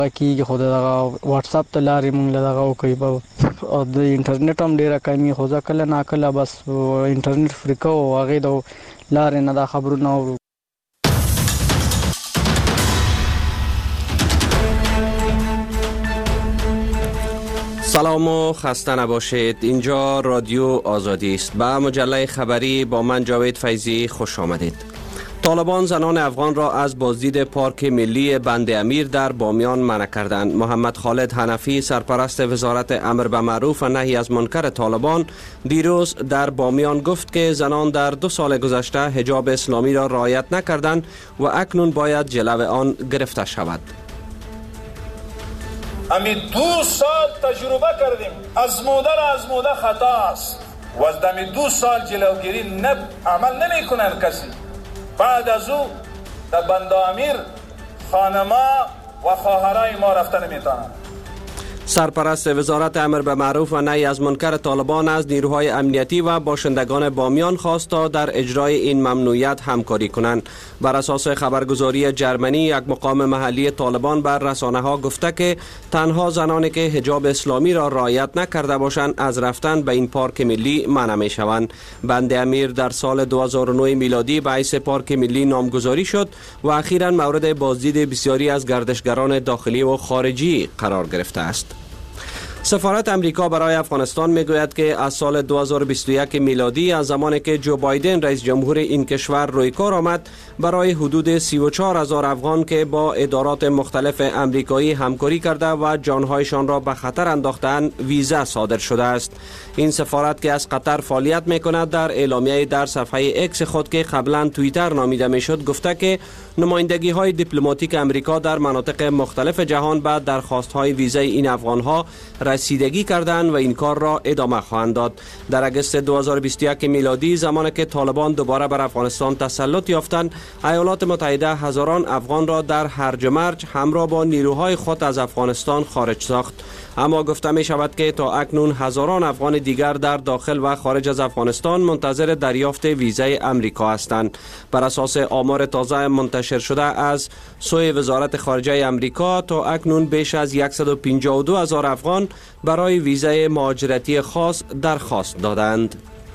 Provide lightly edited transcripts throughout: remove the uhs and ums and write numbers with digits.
کی خود دغه واتس اپ ته لارې مونږ له دغه کوي او د انټرنیټ هم ډیره کمی خو ځکه نه کله بس انټرنیټ فریکو او هغه د لارې نه د خبرونه اورو. سلام و خسته نباشید. اینجا رادیو آزادی است. به مجله خبری با من جاوید فیضی خوش آمدید. طالبان زنان افغان را از بازدید پارک ملی بند امیر در بامیان منع کردند. محمد خالد حنفی سرپرست وزارت امر به معروف و نهی از منکر طالبان دیروز در بامیان گفت که زنان در 2 سال گذشته حجاب اسلامی را رعایت نکردند و اکنون باید جلو آن گرفته شود. امی 2 سال تجربه کردیم، ازموده خطا است و از دمی 2 سال جلوگیری عمل نمی کنن کسی. بعد از او در بند امیر خانما و خواهرای ما رفتن نمیتونن. سرپرست وزارت امر به معروف و نهی از منکر طالبان از نیروهای امنیتی و باشندگان بامیان خواست تا در اجرای این ممنوعیت همکاری کنند. بر اساس خبرگزاری جرمنی یک مقام محلی طالبان بر رسانه ها گفته که تنها زنانی که حجاب اسلامی را رعایت نکرده باشند از رفتن به این پارک ملی منع می شوند. بند امیر در سال 2009 میلادی به حیث پارک ملی نامگذاری شد و اخیراً مورد بازدید بسیاری از گردشگران داخلی و خارجی قرار گرفته است. سفارت امریکا برای افغانستان میگوید که از سال 2021 میلادی از زمانی که جو بایدن رئیس جمهور این کشور روی کار آمد برای حدود 34,000 افغان که با ادارات مختلف امریکایی همکاری کرده و جانهایشان را به خطر انداختند ویزا صادر شده است. این سفارت که از قطر فعالیت میکند در اعلامیه در صفحه اکس خود که قبلا توییتر نامیده میشد گفته که نمایندگی های دیپلماتیک امریکا در مناطق مختلف جهان به درخواست های ویزای این افغان ها رسیدگی کردند و این کار را ادامه خواهند داد. در اگست 2021 میلادی زمانی که طالبان دوباره بر افغانستان تسلط یافتند، ایالات متحده هزاران افغان را در هرج و مرج همراه با نیروهای خود از افغانستان خارج ساخت. اما گفته می شود که تا اکنون هزاران افغان دیگر در داخل و خارج از افغانستان منتظر دریافت ویزای امریکا هستند. بر اساس آمار تازه منتشر شده از سوی وزارت خارجه امریکا تا اکنون بیش از 152,000 افغان برای ویزای مهاجرتی خاص درخواست دادند.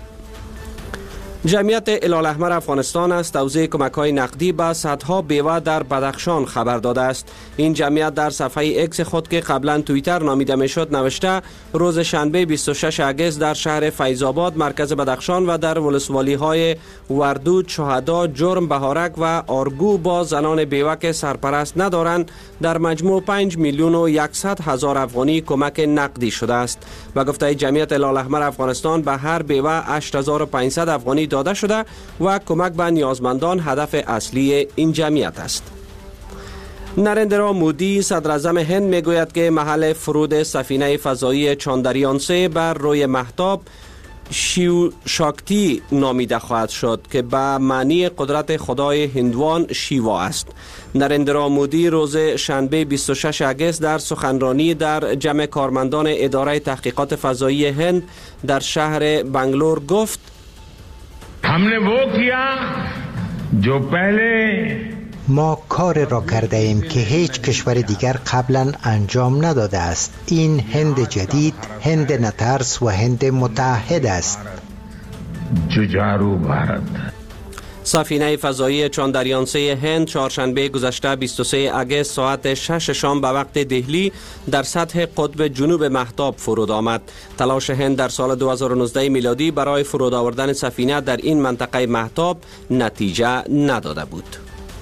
جمعیت هلال احمر افغانستان از توزیع کمک‌های نقدی به صدها بیوه در بدخشان خبر داده است. این جمعیت در صفحه اکس خود که قبلا توییتر نامیده میشد نوشته روز شنبه 26 اگست در شهر فیض‌آباد مرکز بدخشان و در ولسوالی‌های وردود، شهدا، جرم، بهارک و آرگو با زنان بیوه که سرپرست ندارند در مجموع 5,100,000 افغانی کمک نقدی شده است. و گفته جمعیت هلال احمر افغانستان به هر بیوه 8,500 افغانی داده شده و کمک به نیازمندان هدف اصلی این جمعیت است. نریندرا مودی صدر اعظم هند میگوید که محل فرود سفینه فضایی چاندریان 3 بر روی مهتاب شیو شاکتی نامیده خواهد شد که به معنی قدرت خدای هندوان شیوا است. نریندرا مودی روز شنبه 26 اگست در سخنرانی در جمع کارمندان اداره تحقیقات فضایی هند در شهر بنگلور گفت हमने वो किया जो पहले ما کار را کرده ایم که هیچ کشور دیگر قبلا انجام نداده است. این هند جدید، هند نترس و هند متحد است. جوجارو بھارت. سفینه فضایی چاندریان 3 هند چهارشنبه گذشته 23 اگست ساعت 6 شام به وقت دهلی در سطح قطب جنوب مهتاب فرود آمد. تلاش هند در سال 2019 میلادی برای فرود آوردن سفینه در این منطقه مهتاب نتیجه نداده بود.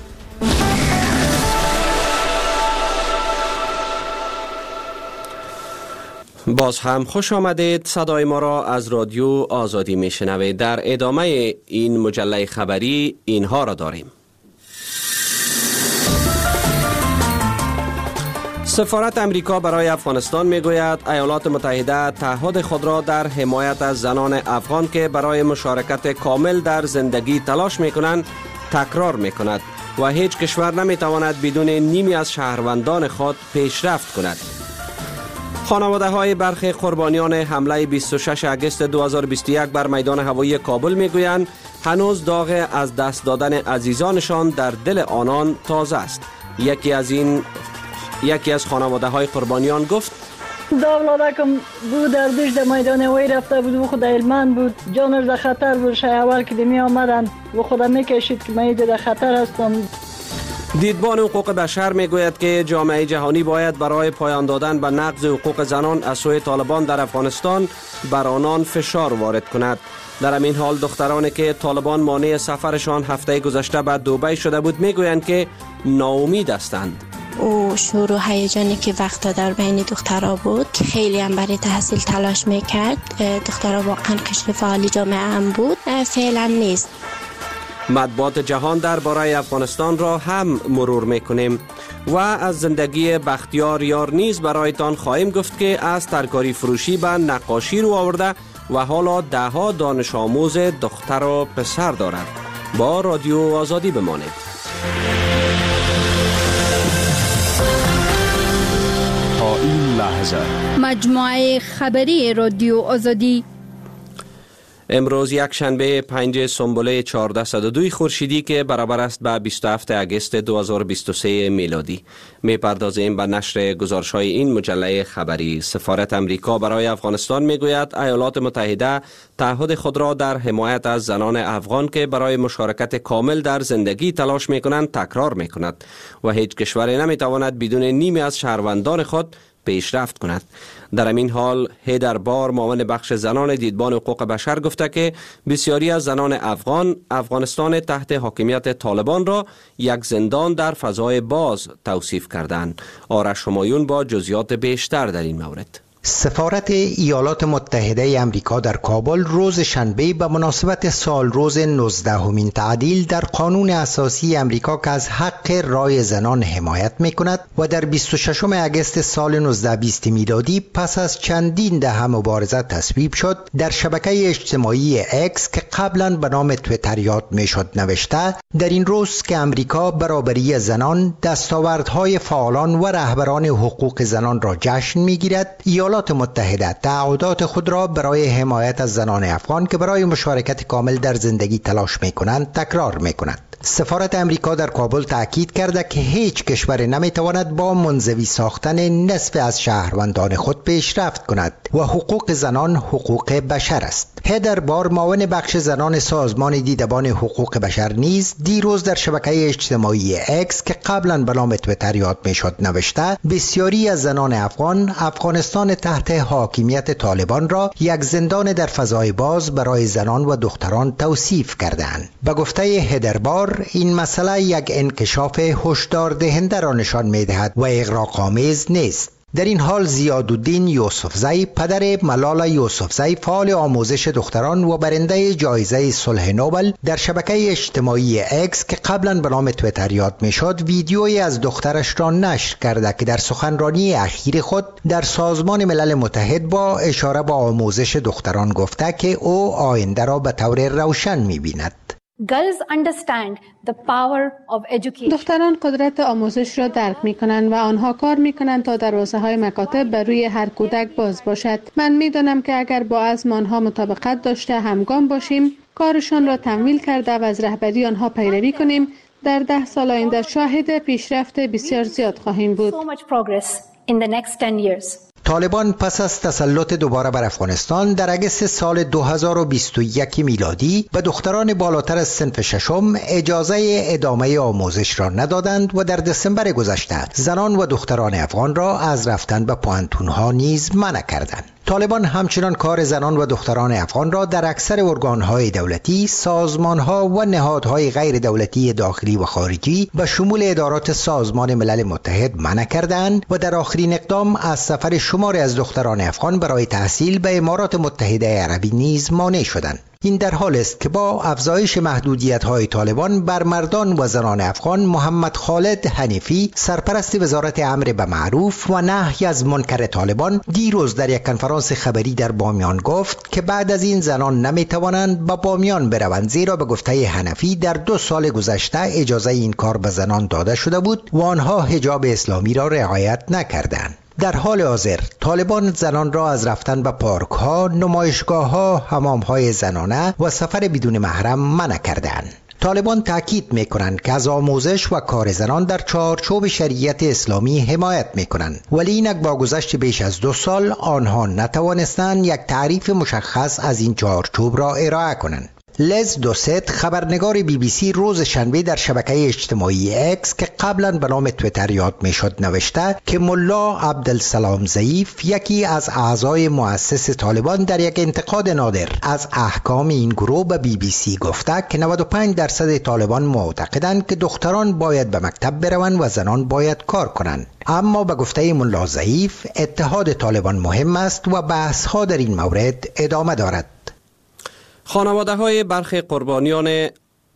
باز هم خوش آمدید. صدای ما را از رادیو آزادی میشنوید. در ادامه این مجله خبری اینها را داریم. سفارت امریکا برای افغانستان میگوید ایالات متحده تعهد خود را در حمایت از زنان افغان که برای مشارکت کامل در زندگی تلاش میکنند تکرار میکند و هیچ کشور نمیتواند بدون نیمی از شهروندان خود پیشرفت کند. خانواده های برخی قربانیان حمله 26 اگست 2021 بر میدان هوایی کابل میگویند هنوز داغ از دست دادن عزیزانشان در دل آنان تازه است. یکی از خانواده های قربانیان گفت دا اولادکم بود در دیش در میدان وی رفته بود و خود علمان بود، جانش در خطر بود. شای اول که می آمدن و خودم میکشید که من در خطر هستم. دیدبان حقوق بشر میگوید که جامعه جهانی باید برای پایان دادن به نقض حقوق زنان از سوی طالبان در افغانستان بر آنان فشار وارد کند. در همین حال دخترانی که طالبان مانع سفرشان هفته گذشته به دبی شده بود میگویند که ناامید هستند. او شور و هیجانی که وقتا در بین دخترها بود که خیلی هم برای تحصیل تلاش میکرد، دخترها واقعا کشف فعالی جامعه هم بود، فعلا نیست. مطبوعات جهان درباره افغانستان را هم مرور میکنیم و از زندگی بختیار یار نیز برایتان خواهیم گفت که از ترکاری فروشی به نقاشی رو آورده و حالا دهها دانش آموز دختر و پسر دارد. با رادیو آزادی بمانید. تا این لحظه مجموعه خبری رادیو آزادی امروز یک شنبه 5 سنبله 1402 خورشیدی که برابر است به 27 اگست 2023 میلادی. میپردازیم به نشر گزارش‌های این مجله خبری. سفارت امریکا برای افغانستان میگوید ایالات متحده تعهد خود را در حمایت از زنان افغان که برای مشارکت کامل در زندگی تلاش میکنند تکرار میکند و هیچ کشوری نمیتواند بدون نیمی از شهروندان خود پیشرفت کند. در همین حال هیدر بار معاون بخش زنان دیدبان حقوق بشر گفته که بسیاری از زنان افغانستان تحت حاکمیت طالبان را یک زندان در فضای باز توصیف کردند. آرش همایون با جزئیات بیشتر در این مورد. سفارت ایالات متحده امریکا در کابل روز شنبه به مناسبت سال روز 19مین تعدیل در قانون اساسی امریکا که از حق رای زنان حمایت می‌کند و در 26 اگست سال 1920 میلادی پس از چندین دهه مبارزه تصویب شد، در شبکه اجتماعی اکس که قبلا به نام تویتر یاد میشد نوشته: در این روز که امریکا برابری زنان، دستاوردهای فعالان و رهبران حقوق زنان را جشن میگیرد، ایالات متحده تعهدات خود را برای حمایت از زنان افغان که برای مشارکت کامل در زندگی تلاش می‌کنند تکرار می‌کند. سفارت امریکا در کابل تأکید کرده که هیچ کشور نمیتواند با منزوی ساختن نصف از شهروندان خود پیشرفت کند و حقوق زنان حقوق بشر است. هیدر بار معاون بخش زنان سازمان دیدبان حقوق بشر نیز دیروز در شبکه اجتماعی اکس که قبلا به نام تویتر یاد میشد نوشته: بسیاری از زنان افغانستان تحت حاکمیت طالبان را یک زندان در فضای باز برای زنان و دختران توصیف کردند. به گفته هیدر بار این مسئله یک انکشاف هشدار دهنده را نشان می‌دهد و اغراق‌آمیز نیست. در این حال زیادالدین یوسفزی، پدر ملالا یوسفزی، فعال آموزش دختران و برنده جایزه صلح نوبل، در شبکه اجتماعی اکس که قبلا به نام تویتر یاد میشد ویدیویی از دخترش را نشر کرده که در سخنرانی اخیر خود در سازمان ملل متحد با اشاره به آموزش دختران گفته که او آینده را به طور روشن می‌بیند. دختران قدرت آموزش را درک می کنند و آنها کار می کنند تا دروازه های مکاتب بر روی هر کودک باز باشد. من می دانم که اگر با عزم آنها مطابقت داشته همگام باشیم، کارشان را تمویل کرده و از رهبری آنها پیروی کنیم، در 10 سال آینده شاهد پیشرفت بسیار زیاد خواهیم بود. طالبان پس از تسلط دوباره بر افغانستان در اگست سال 2021 میلادی به دختران بالاتر از صنف ششم اجازه ادامه آموزش را ندادند و در دسامبر گذشته زنان و دختران افغان را از رفتن به پوانتون‌ها نیز منع کردند. طالبان همچنان کار زنان و دختران افغان را در اکثر ارگان‌های دولتی، سازمان‌ها و نهادهای غیر دولتی داخلی و خارجی به شمول ادارات سازمان ملل متحد منع کردند و در آخرین اقدام از سفر شماری از دختران افغان برای تحصیل به امارات متحده عربی نیز مانع شدند. این در حال است که با افزایش محدودیت‌های طالبان بر مردان و زنان افغان، محمد خالد حنیفی، سرپرست وزارت امر به معروف و نهی از منکر طالبان، دیروز در یک کنفرانس خبری در بامیان گفت که بعد از این زنان نمی‌توانند به بامیان بروند، زیرا به گفته حنفی در 2 سال گذشته اجازه این کار به زنان داده شده بود و آنها حجاب اسلامی را رعایت نکردند. در حال حاضر طالبان زنان را از رفتن به پارک‌ها، نمایشگاه‌ها، حمام‌های زنانه و سفر بدون محرم منع کردند. طالبان تاکید میکنند که از آموزش و کار زنان در چارچوب شریعت اسلامی حمایت میکنند، ولی اینک با گذشت بیش از 2 سال آنها نتوانستند یک تعریف مشخص از این چارچوب را ارائه کنند. لز دوست خبرنگار BBC روز شنبه در شبکه اجتماعی اکس که قبلا به نام تویتر یاد میشد نوشته که ملا عبدالسلام ضعیف، یکی از اعضای مؤسس طالبان، در یک انتقاد نادر از احکام این گروه به BBC گفته که 95% طالبان معتقدند که دختران باید به مکتب بروند و زنان باید کار کنند. اما به گفته ملا ضعیف اتحاد طالبان مهم است و بحث ها در این مورد ادامه دارد. خانواده های برخی قربانیان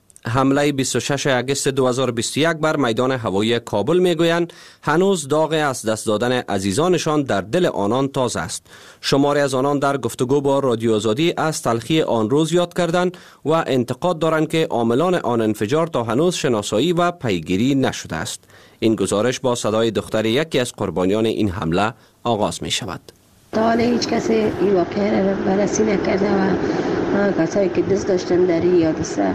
حمله 26 اگست 2021 بر میدان هوایی کابل میگویند هنوز داغ از دست دادن عزیزانشان در دل آنان تازه است. شماری از آنان در گفتگو با رادیو آزادی از تلخی آن روز یاد کردند و انتقاد دارند که عاملان آن انفجار تا هنوز شناسایی و پیگیری نشده است. این گزارش با صدای دختر یکی از قربانیان این حمله آغاز می شود. تا حالا هیچ کسی این واقعه را بررسی نکرده و کسایی که دست داشتن در این حادثه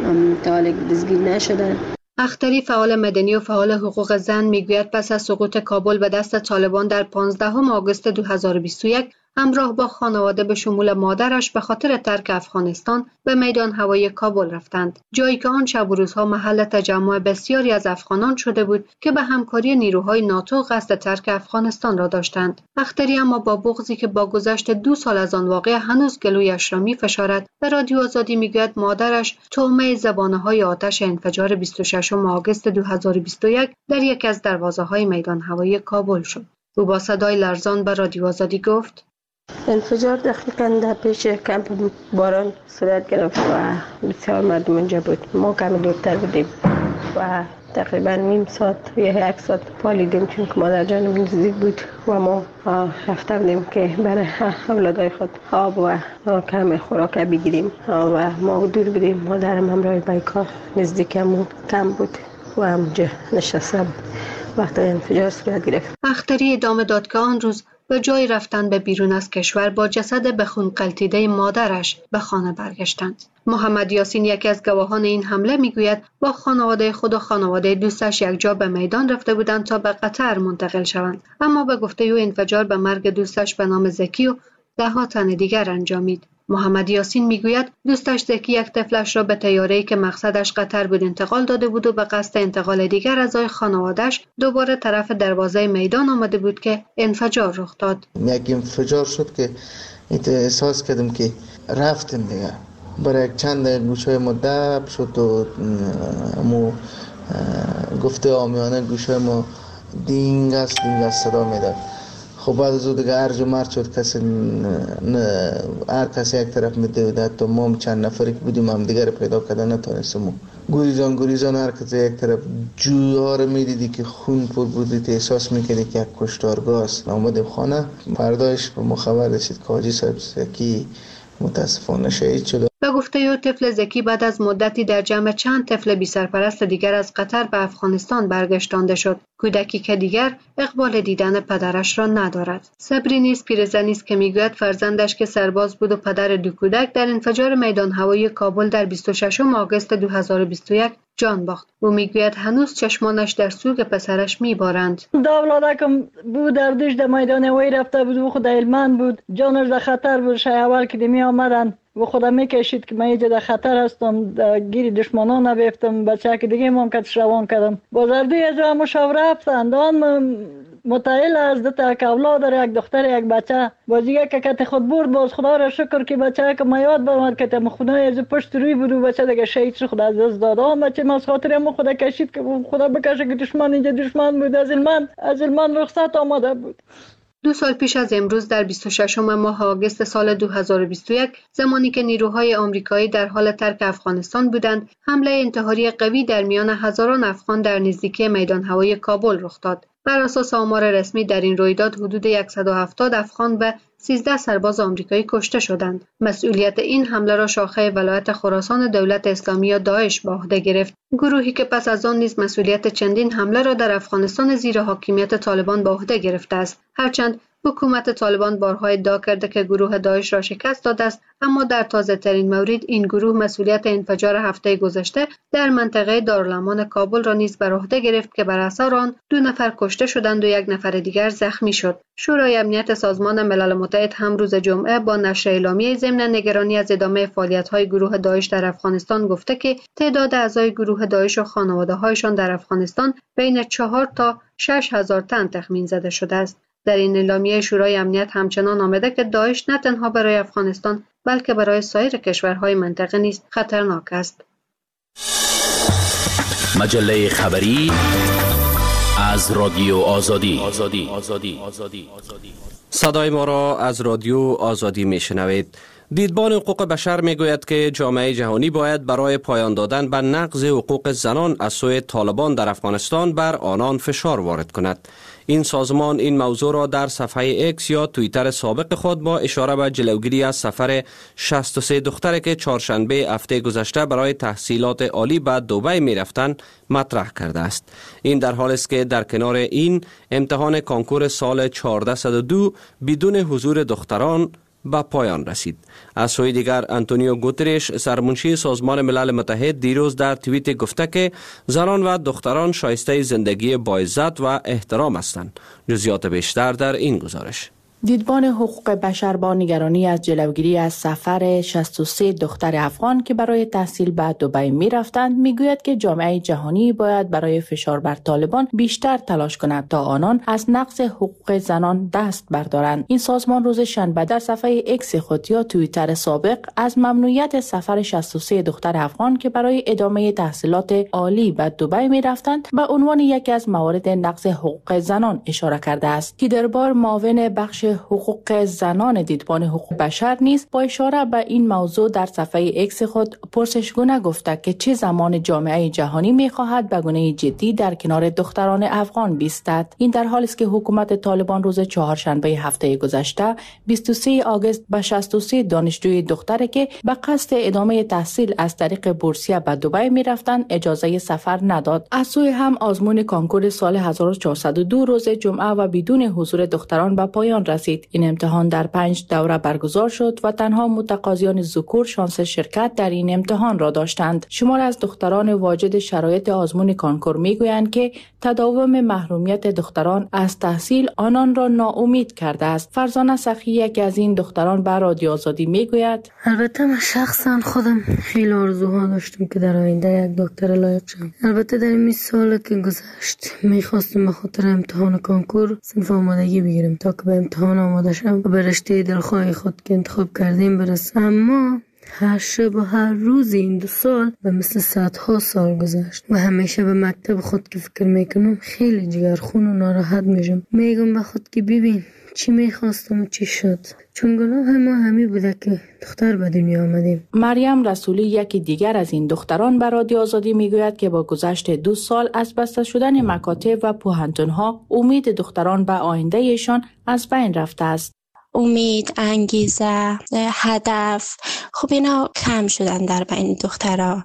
تا حالا دستگیر نشدن. اختری فعال مدنی و فعال حقوق زن میگوید پس از سقوط کابل به دست طالبان در 15 آگوست 2021 همراه با خانواده به شمول مادرش به خاطر ترک افغانستان به میدان هوایی کابل رفتند، جایی که آن شب و روزها محل تجمع بسیاری از افغانان شده بود که به همکاری نیروهای ناتو قصد ترک افغانستان را داشتند. اختری اما با بغضی که با گذشت 2 سال از آن واقعه هنوز گلویش را می‌فشارد به رادیو آزادی میگوید مادرش طعمه زبانه‌های آتش انفجار 26 آگوست 2021 در یکی از دروازه‌های میدان هوایی کابل شد. او با صدای لرزان به رادیو آزادی گفت: انفجار دقیقاً در پیش کمپ باران صورت گرفت و بسیار مردم اینجا بود. ما کمی دورتر بودیم و تقریباً نیم ساعت یا 1 ساعت پالیدیم چون که مادر جانم نزدیک بود و ما رفته بودیم که برای اولادای خود آب و کمی خوراک بگیریم و ما دور بودیم. مادرم همراه به کار نزدیکمون کم بود و همونجا نشسته بود وقتی انفجار صورت گرفت. اختری ادامه داد که آن روز به جای رفتن به بیرون از کشور با جسد به خون غلطیده مادرش به خانه برگشتند. محمد یاسین یکی از گواهان این حمله میگوید با خانواده خود و خانواده دوستش یک جا به میدان رفته بودند تا به قطر منتقل شوند، اما به گفته او انفجار به مرگ دوستش به نام زکی و 10 تن دیگر انجامید. محمد یاسین میگوید دوستش زکی یک طفلش را به طیاره‌ای که مقصدش قطر بود انتقال داده بود و به قصد انتقال دیگر اعضای خانواده‌اش دوباره طرف دروازه میدان آمده بود که انفجار رخ داد. یک انفجار شد که احساس کردم که رفتیم دیگه. برای چند گوشه ما دب شد و مو گفته عامیانه گوشه ما دینگ است صدا میداد. خب بعد از اون دیگه ارج و مرج شد، کسی هر کسی یک طرف میدوید. تا ما چند نفری که بودیم هم دیگر پیدا کردن نتونستم. گریزان هر کسی یک طرف جوها رو میدیدی که خون پر بودی، احساس میکردی که یک کشتارگاه است. آمدیم خانه، فردایش به ما خبر رسید که حاجی صاحب زکی متاسفانه شهید شده. به گفته او طفل زکی بعد از مدتی در جمع چند طفل بی سرپرست دیگر از قطر به افغانستان برگشتانده شد. کودکی که دیگر اقبال دیدن پدرش را ندارد. صبری نیز پیرزنی است که میگوید فرزندش که سرباز بود و پدر 2 کودک در انفجار میدان هوایی کابل در 26 آگوست 2021 جان باخت. او میگوید هنوز چشمانش در سوگ پسرش میبارند. دولادکم بود در دیش در میدان هوایی رفته بود و خود علمان بود، جانش در خطر بود. شای اول که می آمدن و خودم میکشید که من اینجا در خطر هستم، گیری دشمنان نبیفتم. بچه که دیگه ممکنش روان کردم. بازردی از را مشاوره رفتند. آن متعیل از دو تا اولاد داره، یک دختر یک بچه. بازیگه که کت خود برد، باز خدا را شکر که بچه که ما یاد برمد که تم خونه از پشت روی بود و بچه دیگه شهید شد. خدا از داد. آن بچه ما از خاطر ما خدا کشید که خدا بکشه که دشمن اینجا دشمن بود. از من رخصت آمده بود. 2 سال پیش از امروز در 26 ماه آگوست سال 2021 زمانی که نیروهای آمریکایی در حال ترک افغانستان بودند، حمله انتحاری قوی در میان هزاران افغان در نزدیکی میدان هوایی کابل رخ داد. بر اساس آمار رسمی در این رویداد حدود 170 افغان و 13 سرباز آمریکایی کشته شدند. مسئولیت این حمله را شاخه ولایت خراسان دولت اسلامی یا داعش به عهده گرفت، گروهی که پس از آن نیز مسئولیت چندین حمله را در افغانستان زیر حاکمیت طالبان به عهده گرفته است. هرچند حکومت طالبان بارها ادعا کرده که گروه داعش را شکست داده است، اما در تازه ترین مورد این گروه مسئولیت انفجار هفته گذشته در منطقه دارالامان کابل را نیز بر عهده گرفت که بر اثر آن 2 نفر کشته شدند و 1 نفر دیگر زخمی شد. شورای امنیت سازمان ملل متحد هم روز جمعه با نشر اعلامیه ضمن نگرانی از ادامه فعالیت‌های گروه داعش در افغانستان گفته که تعداد اعضای گروه داعش و خانواده‌هایشان در افغانستان بین 4 تا 6,000 تن تخمین زده شده است. در این اعلامیه شورای امنیت همچنان آمده که داعش نه تنها برای افغانستان بلکه برای سایر کشورهای منطقه نیز خطرناک است. مجله خبری از رادیو آزادی. صدای ما را از رادیو آزادی میشنوید. دیدبان حقوق بشر میگوید که جامعه جهانی باید برای پایان دادن به نقض حقوق زنان از سوی طالبان در افغانستان بر آنان فشار وارد کند. این سازمان این موضوع را در صفحه اکس یا توییتر سابق خود با اشاره به جلوگیری از سفر 63 دختری که چهارشنبه هفته گذشته برای تحصیلات عالی به دبی می رفتند مطرح کرده است. این در حالی است که در کنار این امتحان کنکور سال 1402 بدون حضور دختران به پایان رسید. از سوی دیگر آنتونیو گوترش سرمنشی سازمان ملل متحد دیروز در توییت گفته که زنان و دختران شایسته زندگی با عزت و احترام هستند. جزئیات بیشتر در این گزارش. دیدبان حقوق بشر با نگرانی از جلوگیری از سفر 63 دختر افغان که برای تحصیل به دبی می رفتند میگوید که جامعه جهانی باید برای فشار بر طالبان بیشتر تلاش کند تا آنان از نقض حقوق زنان دست بردارند. این سازمان روز شنبه در صفحه اکس خود یا توییتر سابق از ممنوعیت سفر 63 دختر افغان که برای ادامه تحصیلات عالی به دبی می رفتند به عنوان یکی از موارد نقض حقوق زنان اشاره کرده است. که در بار معاون بخش حقوق زنان دیدبان حقوق بشر نیز با اشاره به این موضوع در صفحه اکس خود پرسشگونه گفته که چه زمان جامعه جهانی می‌خواهد به گونه جدی در کنار دختران افغان بیستد. این در حالی است که حکومت طالبان روز چهارشنبه هفته گذشته 23 آگوست به 63 دانشجوی دختری که به قصد ادامه تحصیل از طریق بورسیه به دبی می‌رفتند اجازه سفر نداد. از سوی هم آزمون کنکور سال 1402 روز جمعه و بدون حضور دختران به پایان رسید. این امتحان در 5 دوره برگزار شد و تنها متقاضیان ذکور شانس شرکت در این امتحان را داشتند. شمار از دختران واجد شرایط آزمون کنکور میگویند که تداوم محرومیت دختران از تحصیل آنان را ناامید کرده است. فرزانه سخی یکی از این دختران به رادیو آزادی میگوید: البته من شخصا خودم خیلی آرزوها داشتم که در آینده یک دکتر لایق شم. البته در این سال که گذشت میخواستم به خاطر امتحان کنکور صنف آمادگی بگیرم تا که به امتحان آماده شم و به رشته دلخواه خود که انتخاب کردیم برسم. اما هر شب و هر روز این 2 سال به مثل صدها سال گذشت و همیشه به مکتب خود که فکر میکنم خیلی جگرخون و ناراحت میشم. میگم به خود که ببین چی میخواستم و چی شد، چون گناه ما همی بوده که دختر به دنیا آمدیم. مریم رسولی یکی دیگر از این دختران به رادیو آزادی میگوید که با گذشت 2 سال از بسته شدن مکاتب و پوهنتون‌ها امید دختران به آیندهشان از بین رفته است. امید، انگیزه، هدف، خب اینا کم شدن در بین دخترها.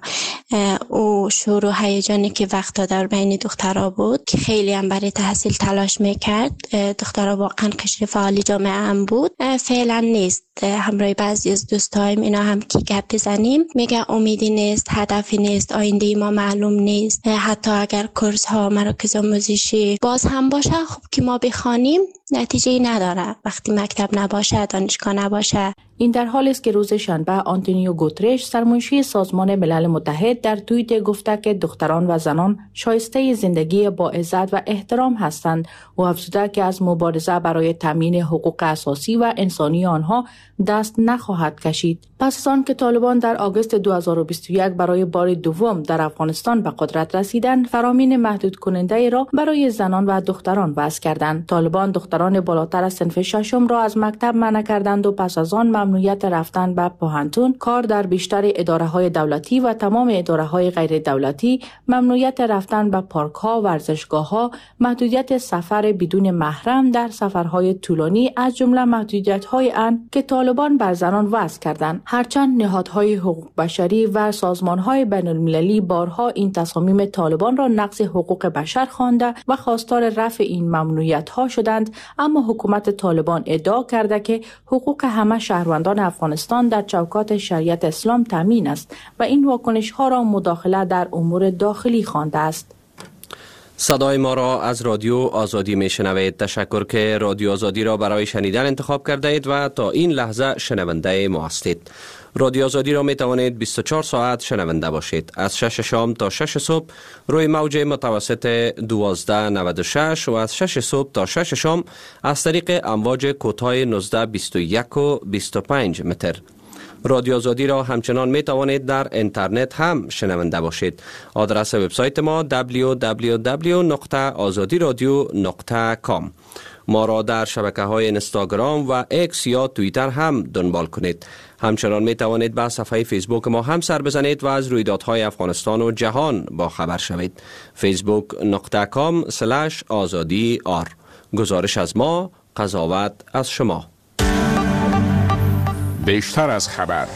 او شور و هیجانی که وقتا در بین دخترها بود که خیلی هم برای تحصیل تلاش میکرد، دخترها واقعا قشر فعالی جامعه هم بود، فعلا نیست. همراه بعضی از دوستایم اینا هم که گپ بزنیم میگه امیدی نیست، هدفی نیست، آینده ما معلوم نیست. حتی اگر کورس ها مراکز آموزشی باز هم باشه، خب که ما بخوانیم نتیجه نداره وقتی مکتب نباشه، دانشگاه نباشه. این در حالی است که روز شنبه آنتونیو گوترش سرمنشی سازمان ملل متحد در توییت گفته که دختران و زنان شایسته زندگی با عزت و احترام هستند و افزوده که از مبارزه برای تامین حقوق اساسی و انسانی آنها دست نخواهد کشید. پس از آن که طالبان در آگوست 2021 برای بار دوم در افغانستان به قدرت رسیدند، فرامین محدود کننده را برای زنان و دختران وضع کردند. طالبان دختران بالاتر از صنف 6 را از مکتب منع کردند و پس از آن ممنوعیت رفتن به پوهنتون، کار در بیشتر اداره‌های دولتی و تمام اداره‌های غیر دولتی، ممنوعیت رفتن به پارک‌ها، ورزشگاه‌ها، محدودیت سفر بدون محرم در سفرهای طولانی از جمله محدودیت‌های آن که طالبان بر زنان وضع کردند. هرچند نهادهای حقوق بشری و سازمان‌های بین‌المللی بارها این تصامیم طالبان را نقض حقوق بشر خوانده و خواستار رفع این ممنوعیت‌ها شدند، اما حکومت طالبان ادعا کرده که حقوق همه شهروندان افغانستان در چوکات شریعت اسلام تامین است و این واکنش‌ها را مداخله در امور داخلی خوانده است. صدای ما را از رادیو آزادی میشنوید. تشکر که رادیو آزادی را برای شنیدن انتخاب کرده اید و تا این لحظه شنونده ما هستید. رادیو آزادی را می توانید 24 ساعت شنونده باشید. از 6 شام تا 6 صبح روی موج متوسط 1296 و از 6 صبح تا 6 شام از طریق امواج کوتاه 19، 21 و 25 متر. رادیو آزادی را همچنان می توانید در اینترنت هم شنونده باشید. آدرس وبسایت ما www.azadiradio.com. ما را در شبکه‌های اینستاگرام و ایکس یا توییتر هم دنبال کنید. همچنان می توانید به صفحه فیسبوک ما هم سر بزنید و از رویدادهای افغانستان و جهان با خبر شوید. facebook.com/azadi.r. گزارش از ما، قضاوت از شما. بیشتر از خبر.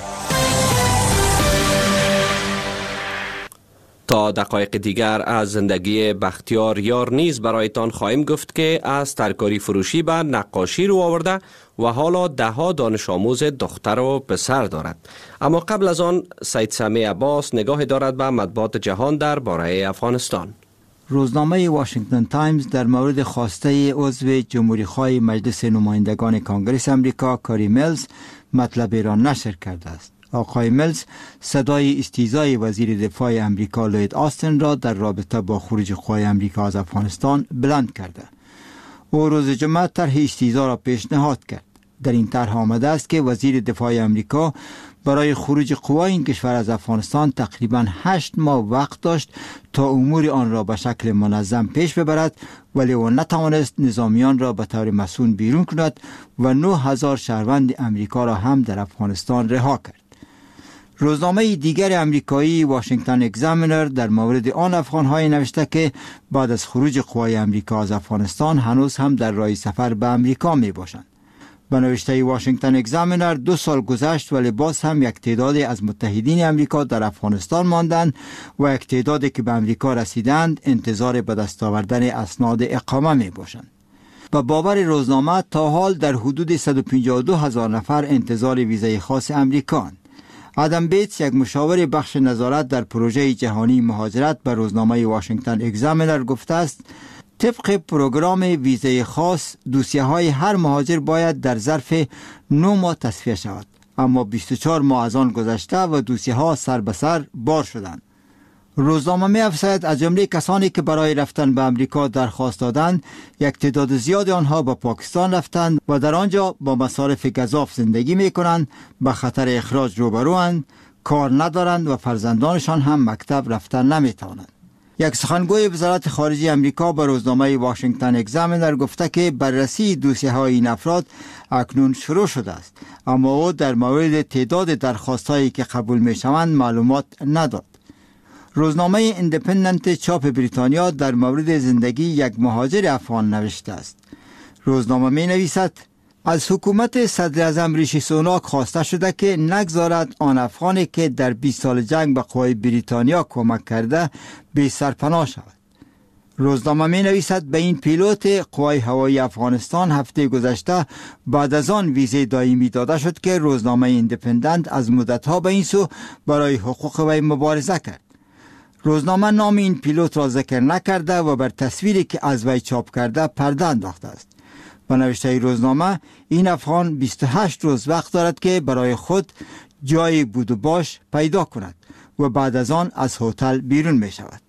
تا دقایق دیگر از زندگی بختیار یار نیز برایتان خواهیم گفت که از ترکاری فروشی به نقاشی رو آورده و حالا 10 دانش آموز دختر و پسر دارد. اما قبل از آن سید سمی عباس نگاه دارد به مطبوعات جهان در باره افغانستان. روزنامه واشنگتن تایمز در مورد خواسته عضو جمهوری‌خواه مجلس نمایندگان کانگرس امریکا کاری میلز مطلبی را نشر کرده است. آقای میلز صدای استیزای وزیر دفاع امریکا لوید آستن را در رابطه با خروج قوای امریکا از افغانستان بلند کرده. او روز جمعه طرح استیزا را پیشنهاد کرد. در این طرح آمده است که وزیر دفاع امریکا برای خروج قوای این کشور از افغانستان تقریباً 8 ماه وقت داشت تا امور آن را به شکل منظم پیش ببرد، ولی او نتوانست نظامیان را به طور مسئول بیرون کند و 9000 شهروند امریکا را هم در افغانستان رها کرد. روزنامه دیگر امریکایی واشنگتن اگزامینر در مورد آن افغان‌های نوشته که بعد از خروج قوای امریکا از افغانستان هنوز هم در راه سفر به امریکا می باشند. به نوشته واشنگتن اگزامینر 2 سال گذشت ولی باز هم یک تعدادی از متحدین امریکا در افغانستان ماندند و یک تعدادی که به امریکا رسیدند انتظار به دست آوردن اسناد اقامه می باشند. به باور روزنامه تا حال در حدود 152,000 نفر انتظار ویزای خاص امریکا. آدم بیتس یک مشاور بخش نظارت در پروژه جهانی مهاجرت به روزنامه واشنگتن اگزامینر گفته است طبق پروگرام ویزای خاص دوسیه های هر مهاجر باید در ظرف 9 ماه تصفیه شود، اما 24 ماه از آن گذشته و دوسیه ها سر به سر بار شدند. روزنامه می افزاید از جمله کسانی که برای رفتن به امریکا درخواست دادند یک تعداد زیاد آنها به پاکستان رفتند و در آنجا با مصارف گزاف زندگی می کنند، به خطر اخراج روبروند، کار ندارند و فرزندانشان هم مکتب رفتن نمی توانند. یک سخنگوی وزارت خارجه امریکا به روزنامه واشنگتن اگزامینر گفته که بررسی دوسیه های این افراد اکنون شروع شده است، اما او در مورد تعداد درخواست هایی که قبول می شوند معلومات نداد. روزنامه ایندیپندنت چاپ بریتانیا در مورد زندگی یک مهاجر افغان نوشته است. روزنامه می نویسد از حکومت صدر اعظم ریشی سوناک خواسته شده که نگذارد آن افغانی که در 20 سال جنگ به قوای بریتانیا کمک کرده بی سرپناه شود. روزنامه می نویسد به این پیلوت قوای هوایی افغانستان هفته گذشته بعد از آن ویزه دائمی داده شد که روزنامه ایندیپندنت از مدتها به این سو برای حقوق وی مبارزه کرد. روزنامه نام این پیلوت را ذکر نکرده و بر تصویری که از وی چاپ کرده پرده انداخته است. به نوشته روزنامه این افغان 28 روز وقت دارد که برای خود جای بود و باش پیدا کند و بعد از آن از هتل بیرون می شود.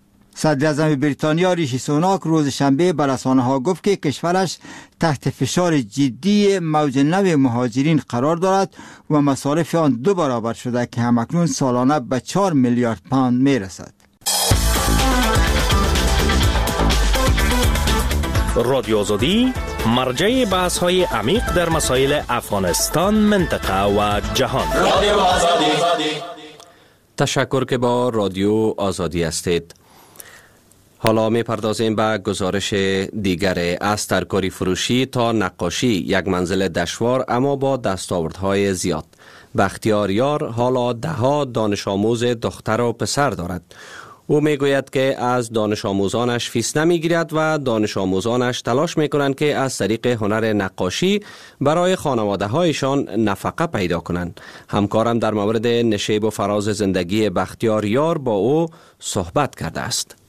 صدر اعظم بریتانیا ریشی سوناک روز شنبه به رسانه‌ها گفت که کشورش تحت فشار جدی موج نو مهاجرین قرار دارد و مصارف آن 2 برابر شده که همکنون سالانه به 4 میلیارد پوند می رسد. رادیو آزادی مرجع بحث های عمیق در مسائل افغانستان، منطقه و جهان. رادیو آزادی. تشکر که با رادیو آزادی هستید. حالا می پردازیم به گزارش دیگر. از ترکاری فروشی تا نقاشی، یک منزل دشوار اما با دستاوردهای زیاد. بختیار یار حالا 10 دانش آموز دختر و پسر دارد. او می گوید که از دانش آموزانش فیس نمی گیرد و دانش آموزانش تلاش می کنند که از طریق هنر نقاشی برای خانواده هایشان نفقه پیدا کنند. همکارم در مورد نشیب و فراز زندگی بختیار یار با او صحبت کرده است.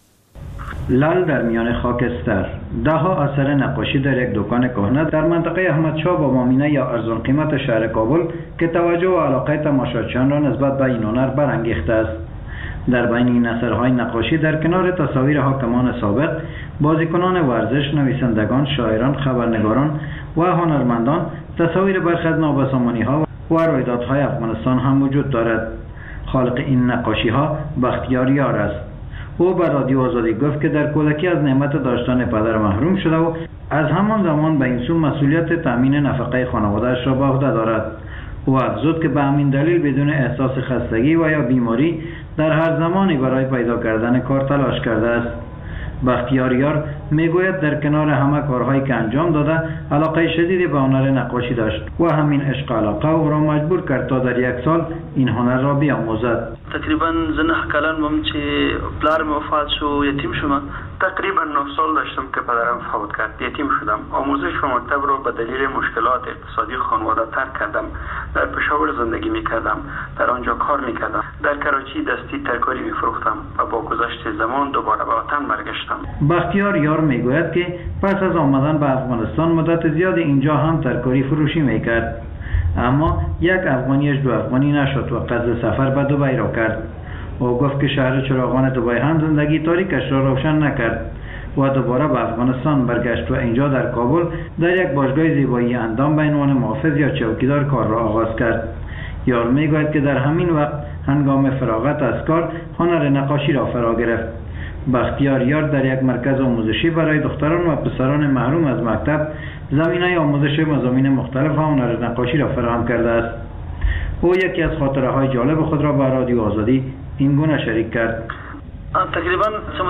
لال در میان خاکستر، 10 اثر نقاشی در یک دکان کهنه در منطقه احمدشاه با مامینه یا ارزان قیمت شهر کابل که توجه و علاقه تماشاچیان را نسبت به این هنر برانگیخته است. در بین این اثرهای نقاشی در کنار تصاویر حاکمان سابق، بازیکنان ورزش، نویسندگان، شاعران، خبرنگاران و هنرمندان، تصاویر برخی از نابسامانی‌ها و رویدادهای افغانستان هم وجود دارد. خالق این نقاشی‌ها بختیار یار است. او به رادیو آزادی گفت که در کودکی از نعمت داشتن پدر محروم شده و از همان زمان به این سو مسئولیت تامین نفقه خانواده‌اش را به عهده دارد. او افزود که به همین دلیل بدون احساس خستگی و یا بیماری در هر زمانی برای پیدا کردن کار تلاش کرده است. بختیار یار میگوید در کنار همه کارهایی که انجام داده علاقه شدیدی به هنر نقاشی داشت و همین عشق علاقه او را مجبور کرد تا در 1 سال این هنر را بیاموزد. تقریبا زه 9 کلن وم چې پلارم وفات شو، یتیم شوم. تقریبا 9 سال داشتم که پدرم فوت کرد، یتیم شدم. آموزش و مکتب را به دلیل مشکلات اقتصادی خانواده ترک کردم. در پشاور زندگی میکردم، در آنجا کار میکردم. در کراچی دستی ترکاری میفروختم و با گذشت زمان دوباره به وطن برگشتم. بختیار یار میگوید که پس از آمدن به افغانستان مدت زیادی اینجا هم ترکاری فروشی میکرد، اما 1 افغانیش 2 افغانی نشد و قصد سفر به دبی را کرد. او گفت که شهر چراغان دبی هم زندگی تاریکش را روشن نکرد و دوباره به افغانستان برگشت و اینجا در کابل در یک باشگاه زیبایی اندام به عنوان محافظ یا چوکیدار کار را آغاز کرد. یار میگوید که در همین وقت هنگام فراغت از کار هنر نقاشی را فرا گرفت. بختیار یار در یک مرکز آموزشی برای دختران و پسران محروم از مکتب زمینه آموزش مضامین مختلف و هنر نقاشی را فراهم کرده است. او یکی از خاطره های جالب خود را به رادیو آزادی این گونه شریک کرد. تقریبا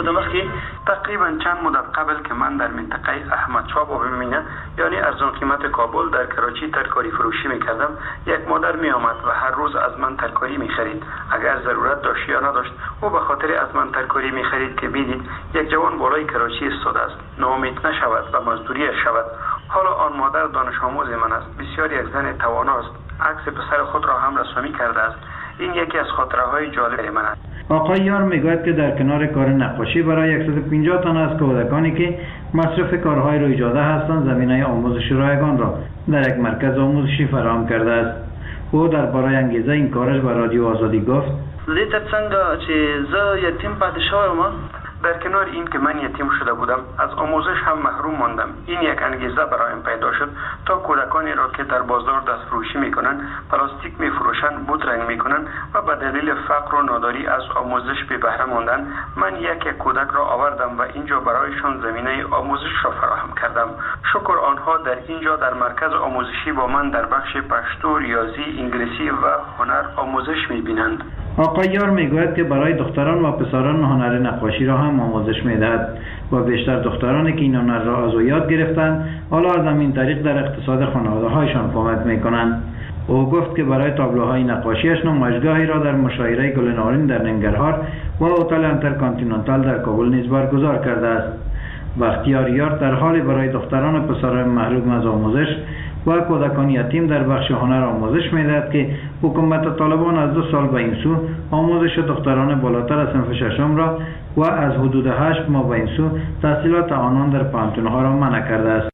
تقریبا چند مدت قبل که من در منطقه احمدشاه با بمینه یعنی ارزان قیمت کابل در کراچی ترکاری فروشی میکردم، یک مادر می آمد و هر روز از من ترکاری میخرید. اگر ضرورت داشت یا نداشت او به خاطر از من ترکاری میخرید که بیدید یک جوان بالای کراچی ایستاده است، ناامید نشود و مزدوری شود. حالا آن مادر دانش آموز من است، بسیار یک زن تواناست، عکس پسر خود را هم رسمی کرده است. این یکی از خاطره‌های جالب من است. آقای یار میگوید که در کنار کار نقاشی برای 150 تن از کودکانی که مصرف کارهای رویجاده هستند زمینه آموزش رایگان را در یک مرکز آموزشی فراهم کرده است. او درباره انگیزه این کارش به رادیو آزادی گفت: زه ترڅنګه چې زه یتیم پاتې شوم، در کنار این که من یتیم شده بودم از آموزش هم محروم ماندم. این یک انگیزه برایم پیدا شد تا کودکانی را که در بازار دست فروشی میکنن، پلاستیک میفروشن، بوت رنگ میکنن و به دلیل فقر و ناداری از آموزش بی بهره ماندن، من یک کودک را آوردم و اینجا برایشان زمینه آموزش را فراهم کردم. شکر آنها در اینجا در مرکز آموزشی با من در بخش پشتو، ریاضی، انگلیسی و هنر آموزش میبینند. آقای یار میگوید که برای دختران و پسران هنر نقاشی را هم آموزش میدهد و بیشتر دخترانی که این هنر را از او یاد گرفتند حالا از همین طریق در اقتصاد خانواده‌هایشان کمک میکنند. او گفت که برای تابلوهای نقاشیش نمایشگاهی را در مشاعره گل نارنج در ننگرهار و هتل انترکانتیننتال در کابل نیز برگزار کرده است. بختیار یار در حالی برای دختران و پسران محروم از آموزش و کودکان یتیم در بخش هنر آموزش می‌دهد که حکومت طالبان از 2 سال به این سو آموزش دختران بالاتر از صنف 6 را و از حدود 8 ماه به این سو تحصیلات آنان در پانتون‌ها را منع کرده است.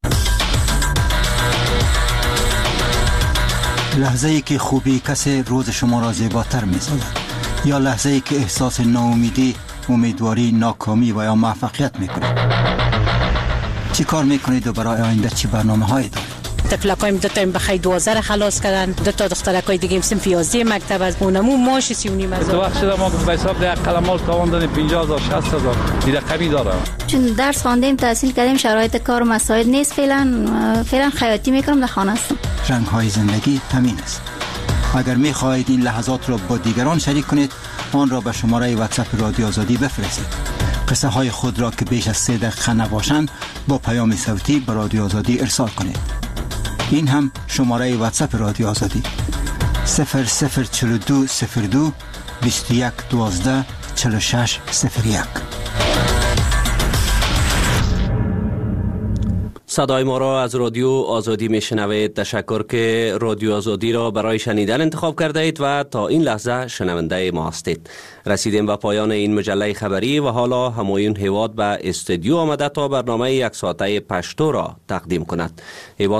لحظه‌ای که خوبی کسی روز شما را زیباتر می‌سازد یا لحظه‌ای که احساس ناامیدی، امیدواری، ناکامی و یا موفقیت می‌کنید. چی کار می‌کنید و برای آینده چی برنامه‌هایی دارید؟ تفلکایم 2 تا بخای 12 خلاص کردن. 2 تا دخترکای دیگه صنف 11 مکتب از اونمو ماش 3.5 تو وقت شده ما به حساب ده قلمال کاوندن 50000 60000 این رقمی داره. چون درس خواندیم تحصیل کردیم شرایط کار و مساعد نیست. فعلا خیاطی میکنم در خانه هستم. رنگ های زندگی همین است. اگر می خواهید این لحظات را با دیگران شریک کنید آن را به شماره واتساپ رادیو آزادی بفرستید. قصه های خود را که بیش از 3 دقیقه نباشند با پیام صوتی به رادیو آزادی ارسال کنید. این هم شماره واتساپ رادیو آزادی 004202 21 12 46 01. صدای ما را از رادیو آزادی میشنوید. تشکر که رادیو آزادی را برای شنیدن انتخاب کرده اید و تا این لحظه شنونده ما هستید. رسیدیم به پایان این مجله خبری و حالا همایون هیواد به استودیو آمده تا برنامه 1 ساعته پشتو را تقدیم کند.